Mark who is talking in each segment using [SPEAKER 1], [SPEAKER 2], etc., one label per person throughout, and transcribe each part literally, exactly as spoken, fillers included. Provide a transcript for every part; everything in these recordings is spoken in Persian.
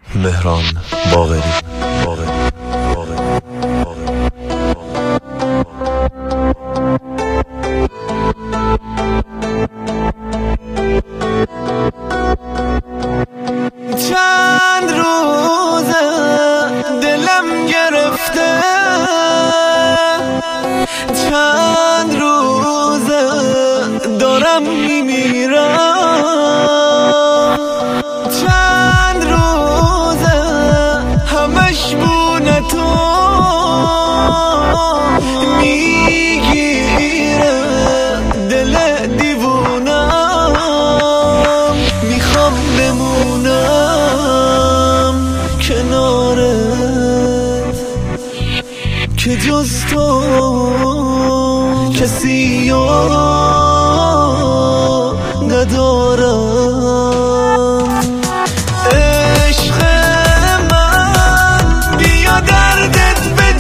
[SPEAKER 1] مهران باقری باقری باقری
[SPEAKER 2] چند روزه دلم گرفته، چند روزه دارم میمیرم، چند روزه همش بونه تو میگیره دل دیوونم، میخوام بمونم کنارت که جز تو کسی ندارم. عشق من بیا دردت به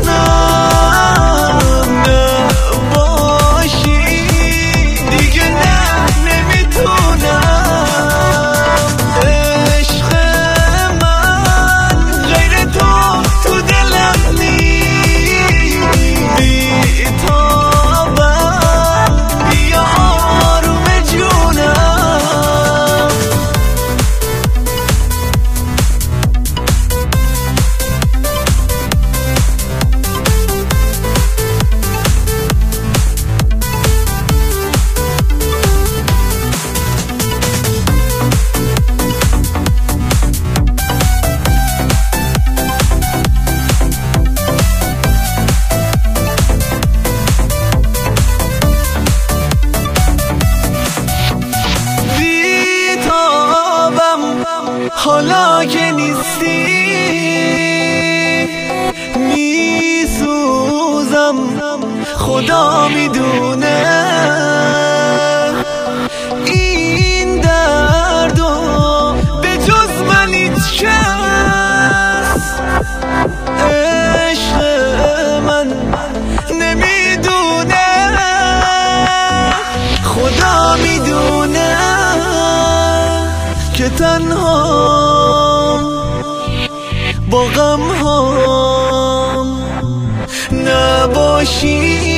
[SPEAKER 2] جونم نباشی دیگه، نه نمیتونم. عشق من غیر تو تو دلم نیست، بی‌تابم بیا آروم جونم. حالا که نیستی میسوزم، خدا میدونه این دردو به جز من هیچ کس عشق من نمیدونه، خدا میدونه که تنها با غم هام نباشی.